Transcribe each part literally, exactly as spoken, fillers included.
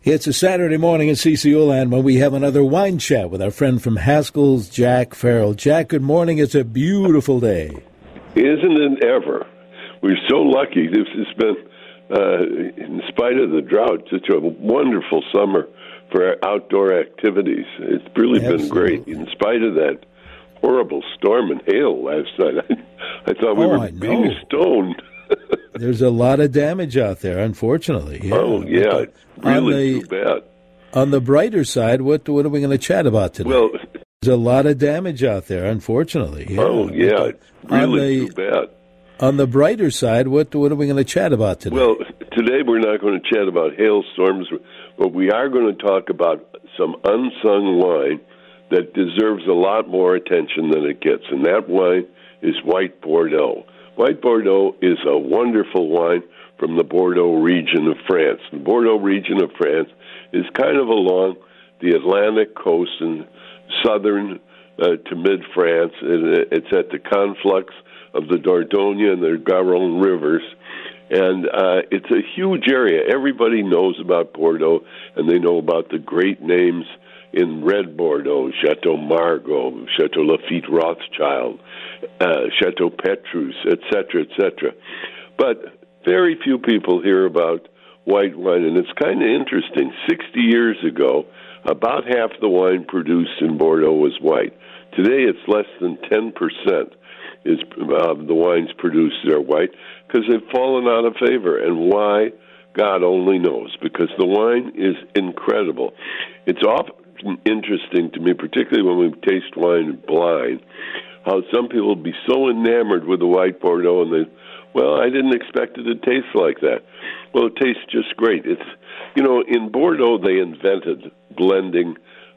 It's a Saturday morning at C C O Land when we have another wine chat with our friend from Haskell's, Jack Farrell. Jack, good morning. It's a beautiful day. Isn't it ever? We're so lucky. This has been, uh, in spite of the drought, such a wonderful summer for outdoor activities. It's really Absolutely. been great, in spite of that horrible storm and hail last night. I, I thought we oh, were I being know. stoned. There's a lot of damage out there, unfortunately. Yeah. Oh, yeah, it's really the, too bad. On the brighter side, what what are we going to chat about today? Well, there's a lot of damage out there, unfortunately. Yeah. Oh, yeah, it's really the, too bad. On the brighter side, what what are we going to chat about today? Well, today we're not going to chat about hailstorms, but we are going to talk about some unsung wine that deserves a lot more attention than it gets, and that wine is White Bordeaux. White Bordeaux is a wonderful wine from the Bordeaux region of France. The Bordeaux region of France is kind of along the Atlantic coast in southern uh, to mid-France. It's at the conflux of the Dordogne and the Garonne rivers, and uh, it's a huge area. Everybody knows about Bordeaux, and they know about the great names in red Bordeaux: Chateau Margaux, Chateau Lafite Rothschild, uh, Chateau Petrus, et cetera, et cetera. But very few people hear about white wine, and it's kind of interesting. Sixty years ago, about half the wine produced in Bordeaux was white. Today, it's less than ten percent is uh, the wines produced are white because they've fallen out of favor. And why? God only knows, because the wine is incredible. It's often interesting to me, particularly when we taste wine blind, how some people will be so enamored with the White Bordeaux, and they, well, I didn't expect it to taste like that. Well, it tastes just great. It's, you know, in Bordeaux they invented blending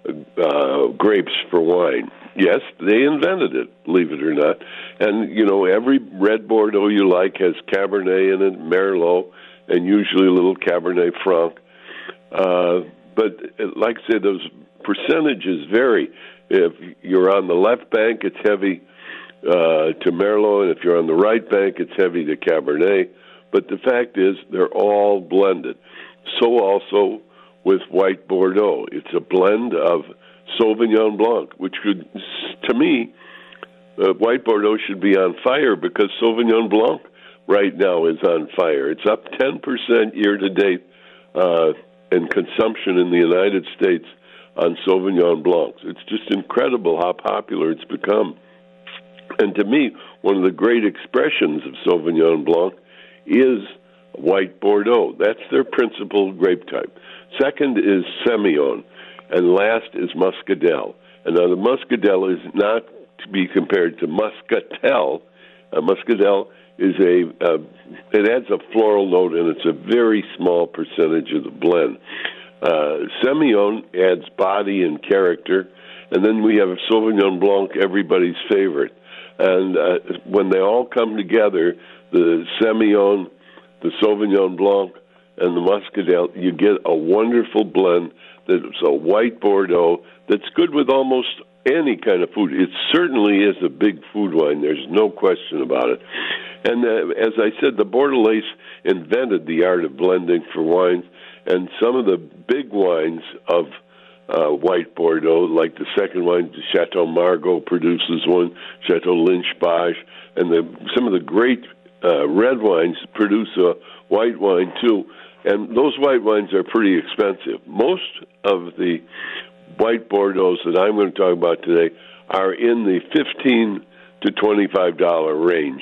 uh, grapes for wine. Yes, they invented it, believe it or not. And, you know, every red Bordeaux you like has Cabernet in it, Merlot, and usually a little Cabernet Franc. Uh, but like I said, those percentages vary. If you're on the left bank, it's heavy uh, to Merlot, and if you're on the right bank, it's heavy to Cabernet. But the fact is, they're all blended. So also with White Bordeaux. It's a blend of Sauvignon Blanc, which could, to me, uh, White Bordeaux should be on fire because Sauvignon Blanc right now is on fire. It's up ten percent year-to-date uh, in consumption in the United States on Sauvignon Blancs. It's just incredible how popular it's become. And to me, one of the great expressions of Sauvignon Blanc is White Bordeaux. That's their principal grape type. Second is Semillon, and last is Muscadel. And now the Muscadel is not to be compared to Muscatel. Uh, Muscadel is a, uh, it adds a floral note, and it's a very small percentage of the blend. Uh, Semillon adds body and character, and then we have Sauvignon Blanc, everybody's favorite. And uh, when they all come together, the Semillon, the Sauvignon Blanc, and the Muscadel, you get a wonderful blend that's a White Bordeaux that's good with almost any kind of food. It certainly is a big food wine. There's no question about it. And uh, as I said, the Bordelais invented the art of blending for wines, and some of the big wines of uh, White Bordeaux, like the second wine, Chateau Margaux produces one, Chateau Lynch-Bages, and the, some of the great uh, red wines produce a white wine too. And those white wines are pretty expensive. Most of the White Bordeaux that I'm going to talk about today are in the fifteen to twenty-five dollars range.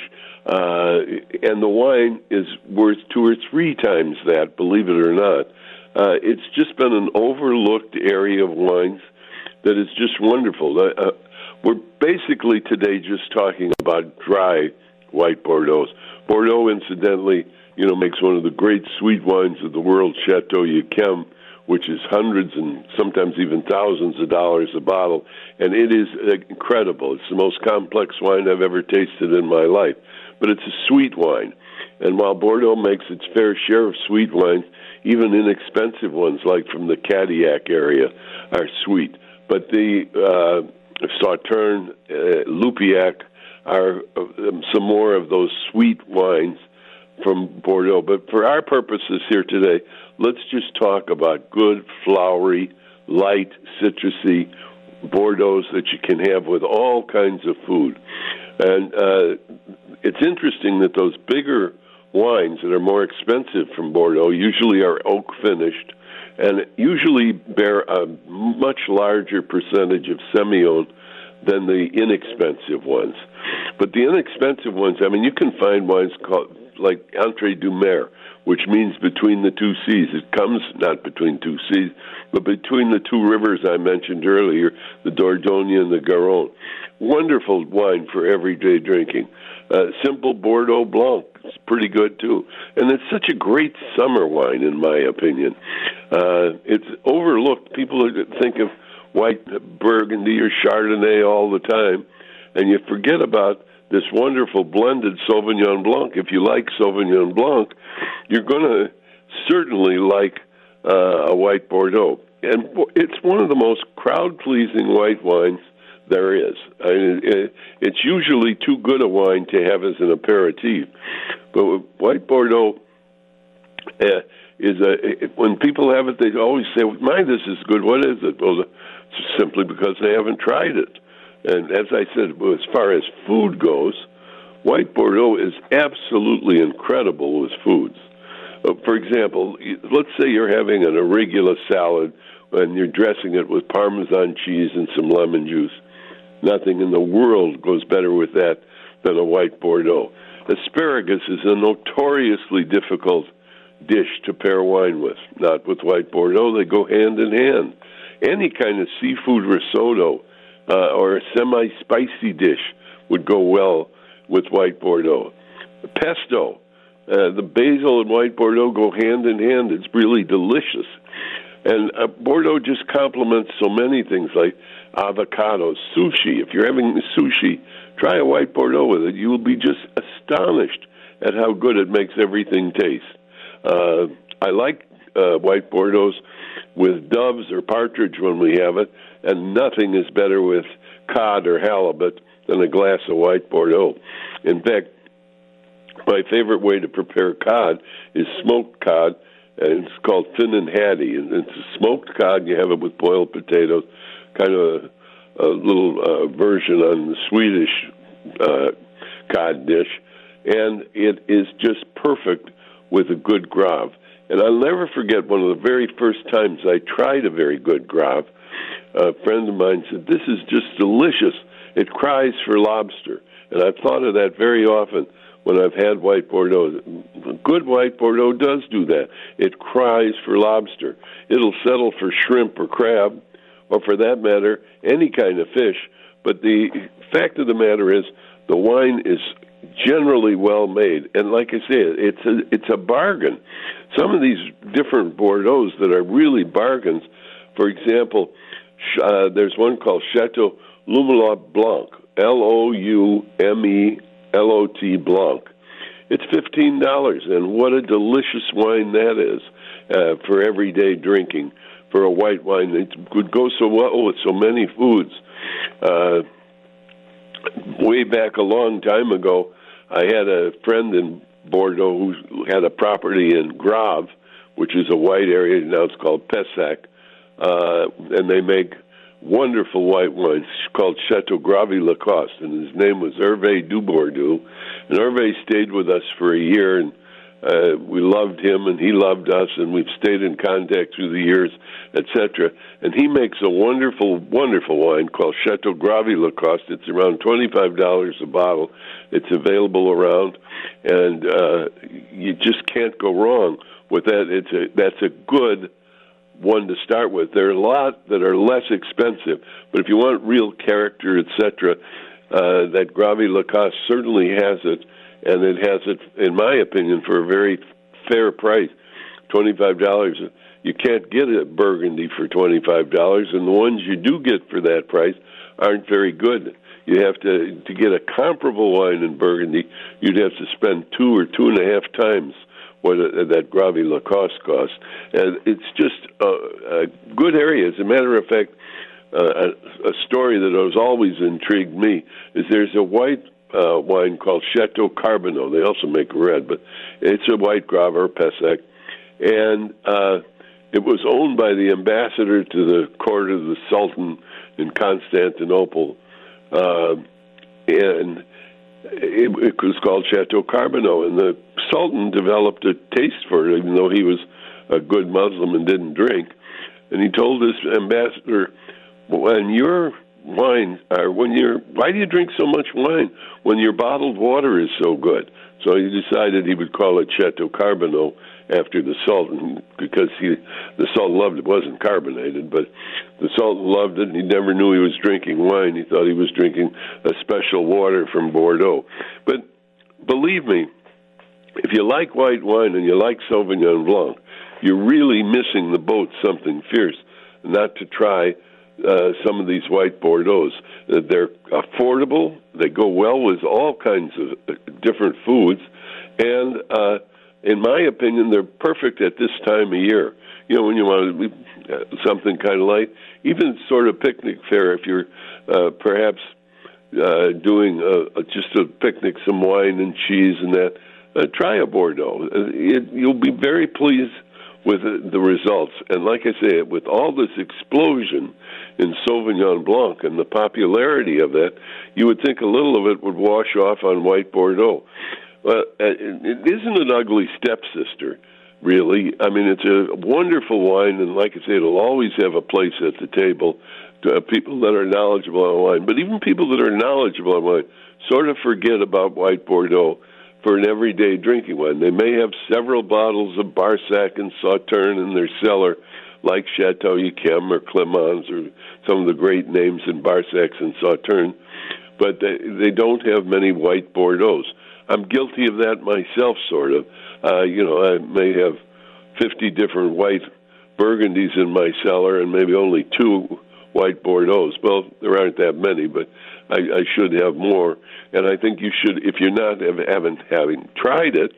Uh, and the wine is worth two or three times that, believe it or not. Uh, it's just been an overlooked area of wines that is just wonderful. Uh, we're basically today just talking about dry White Bordeaux. Bordeaux, incidentally, you know, makes one of the great sweet wines of the world, Chateau Yquem, which is hundreds and sometimes even thousands of dollars a bottle, and it is incredible. It's the most complex wine I've ever tasted in my life, but it's a sweet wine. And while Bordeaux makes its fair share of sweet wines, even inexpensive ones like from the Cadillac area are sweet. But the uh, Sauternes, uh, Lupiac are uh, some more of those sweet wines from Bordeaux. But for our purposes here today, let's just talk about good, flowery, light, citrusy Bordeaux that you can have with all kinds of food. And uh, it's interesting that those bigger wines that are more expensive from Bordeaux usually are oak finished and usually bear a much larger percentage of Semillon than the inexpensive ones. But the inexpensive ones, I mean, you can find wines called like Entre deux Mers, which means between the two seas. It comes not between two seas, but between the two rivers I mentioned earlier, the Dordogne and the Garonne. Wonderful wine for everyday drinking. Uh, simple Bordeaux Blanc, it's pretty good too. And it's such a great summer wine, in my opinion. Uh, it's overlooked. People think of white Burgundy or Chardonnay all the time, and you forget about this wonderful blended Sauvignon Blanc. If you like Sauvignon Blanc, you're going to certainly like uh, a white Bordeaux. And it's one of the most crowd-pleasing white wines there is. I mean, it's usually too good a wine to have as an aperitif. But white Bordeaux uh, is a, when people have it, they always say, "My, this is good. What is it?" Well, it's simply because they haven't tried it. And as I said, as far as food goes, white Bordeaux is absolutely incredible with foods. Uh, for example, let's say you're having an arugula salad and you're dressing it with Parmesan cheese and some lemon juice. Nothing in the world goes better with that than a white Bordeaux. Asparagus is a notoriously difficult dish to pair wine with. Not with white Bordeaux. They go hand in hand. Any kind of seafood risotto Uh, or a semi-spicy dish would go well with white Bordeaux. Pesto, uh, the basil and white Bordeaux go hand in hand. It's really delicious. And uh, Bordeaux just complements so many things like avocados, sushi. If you're having sushi, try a white Bordeaux with it. You will be just astonished at how good it makes everything taste. Uh, I like uh, white Bordeaux with doves or partridge when we have it, and nothing is better with cod or halibut than a glass of white Bordeaux. In fact, my favorite way to prepare cod is smoked cod, and it's called thin and hattie. And it's a smoked cod. You have it with boiled potatoes, kind of a, a little uh, version on the Swedish uh, cod dish, and it is just perfect with a good Grave. And I'll never forget one of the very first times I tried a very good Grave. A friend of mine said, "This is just delicious. It cries for lobster." And I've thought of that very often when I've had white Bordeaux. A good white Bordeaux does do that. It cries for lobster. It'll settle for shrimp or crab, or for that matter, any kind of fish. But the fact of the matter is, the wine is generally well made. And like I say, it's a, it's a bargain. Some of these different Bordeaux that are really bargains, for example, uh, there's one called Chateau Lumelot Blanc, L O U M E L O T Blanc. It's fifteen dollars, and what a delicious wine that is uh, for everyday drinking, for a white wine that could go so well with so many foods. Uh, way back a long time ago, I had a friend in Bordeaux who had a property in Grave, which is a white area. Now it's called Pessac, uh, and they make wonderful white wines called Chateau Gravy-Lacoste, and his name was Hervé Dubourdieu. And Hervé stayed with us for a year, and uh, we loved him, and he loved us, and we've stayed in contact through the years, et cetera. And he makes a wonderful, wonderful wine called Chateau Gravy-Lacoste. It's around twenty-five dollars a bottle. It's available around, and uh, you just can't go wrong with that. It's a that's a good one to start with. There are a lot that are less expensive, but if you want real character, et cetera, uh, that Gravy-Lacoste certainly has it, and it has it, in my opinion, for a very fair price, twenty-five dollars. You can't get a Burgundy for twenty-five dollars, and the ones you do get for that price aren't very good. You have to, to get a comparable wine in Burgundy, you'd have to spend two or two and a half times what a, that Gravy-Lacoste costs. And it's just a, a good area. As a matter of fact, uh, a, a story that has always intrigued me is there's a white uh, wine called Chateau Carbonneau. They also make red, but it's a white Grave or Pessac. And uh, it was owned by the ambassador to the court of the Sultan in Constantinople. Uh, and it, it was called Chateau Carbonneau. And the Sultan developed a taste for it, even though he was a good Muslim and didn't drink. And he told this ambassador, when your wine, or when you're, why do you drink so much wine when your bottled water is so good? So he decided he would call it Chateau Carbonneau after the Sultan, because he, the Sultan loved it. It wasn't carbonated, but the Sultan loved it, and he never knew he was drinking wine. He thought he was drinking a special water from Bordeaux. But believe me, if you like white wine and you like Sauvignon Blanc, you're really missing the boat something fierce not to try uh, some of these white Bordeauxs. Uh, they're affordable. They go well with all kinds of uh, different foods. And uh, in my opinion, they're perfect at this time of year. You know, when you want to, uh, something kind of light, even sort of picnic fare, if you're uh, perhaps uh, doing uh, just a picnic, some wine and cheese and that, uh, try a Bordeaux. Uh, it, you'll be very pleased with the results. And like I say, with all this explosion in Sauvignon Blanc and the popularity of that, you would think a little of it would wash off on white Bordeaux. But it isn't an ugly stepsister, really. I mean, it's a wonderful wine, and like I say, it'll always have a place at the table to people that are knowledgeable on wine. But even people that are knowledgeable on wine sort of forget about white Bordeaux for an everyday drinking wine. They may have several bottles of Barsac and Sauterne in their cellar, like Chateau Yquem or Clemens or some of the great names in Barsacs and Sauterne, but they, they don't have many white Bordeauxs. I'm guilty of that myself, sort of. Uh, you know, I may have fifty different white Burgundies in my cellar and maybe only two white Bordeauxs. Well, there aren't that many, but I, I should have more. And I think you should, if you're not haven't having tried it,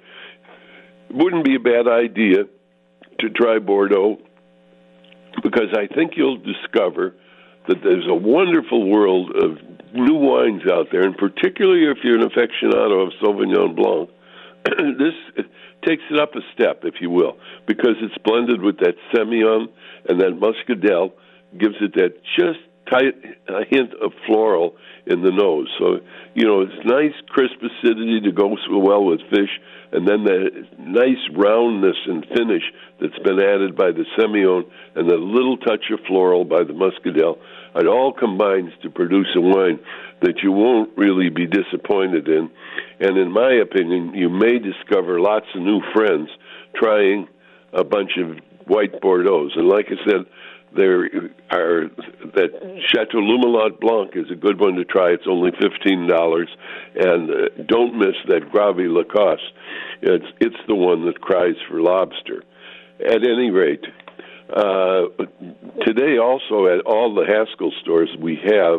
it wouldn't be a bad idea to try Bordeaux, because I think you'll discover that there's a wonderful world of new wines out there, and particularly if you're an aficionado of Sauvignon Blanc, this takes it up a step, if you will, because it's blended with that Semillon and that Muscadel, gives it that just tight a hint of floral in the nose. So, you know, it's nice crisp acidity to go so well with fish, and then the nice roundness and finish that's been added by the Semillon and the little touch of floral by the Muscadel. It all combines to produce a wine that you won't really be disappointed in. And in my opinion, you may discover lots of new friends trying a bunch of white Bordeauxs. And like I said, there are that Chateau Lumelot Blanc is a good one to try. It's only fifteen dollars, and uh, don't miss that Grave Lacoste. It's it's the one that cries for lobster. At any rate, uh, today also at all the Haskell stores we have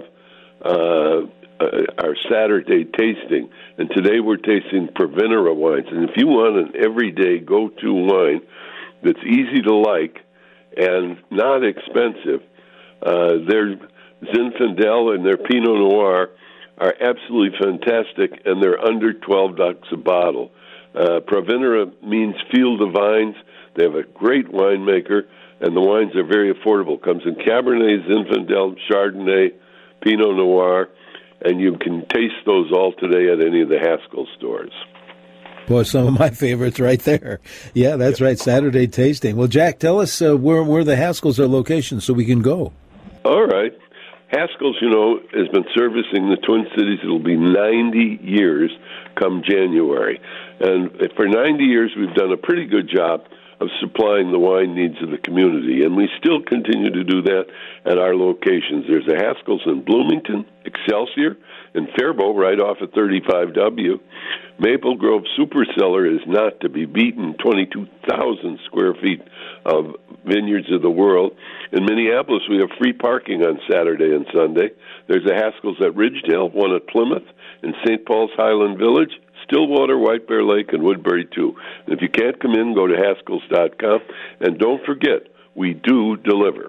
uh, our Saturday tasting, and today we're tasting Provenera wines. And if you want an everyday go-to wine that's easy to like and not expensive, uh, their Zinfandel and their Pinot Noir are absolutely fantastic, and they're under twelve bucks a bottle. Uh, Provenera means field of vines. They have a great winemaker, and the wines are very affordable. Comes in Cabernet, Zinfandel, Chardonnay, Pinot Noir, and you can taste those all today at any of the Haskell stores. Boy, some of my favorites right there. Yeah, that's right, Saturday tasting. Well, Jack, tell us uh, where, where the Haskells are located so we can go. All right. Haskell's, you know, has been servicing the Twin Cities. It'll be ninety years come January. And for ninety years, we've done a pretty good job of supplying the wine needs of the community, and we still continue to do that at our locations. There's a Haskell's in Bloomington, Excelsior, and Faribault, right off at thirty-five W. Maple Grove Super Cellar is not to be beaten, twenty-two thousand square feet of vineyards of the world. In Minneapolis, we have free parking on Saturday and Sunday. There's a Haskell's at Ridgedale, one at Plymouth, in Saint Paul's Highland Village, Stillwater, White Bear Lake, and Woodbury, too. And if you can't come in, go to Haskells dot com. And don't forget, we do deliver.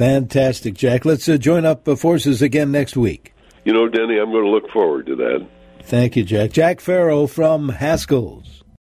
Fantastic, Jack. Let's uh, join up uh, forces again next week. You know, Denny, I'm going to look forward to that. Thank you, Jack. Jack Farrell from Haskell's.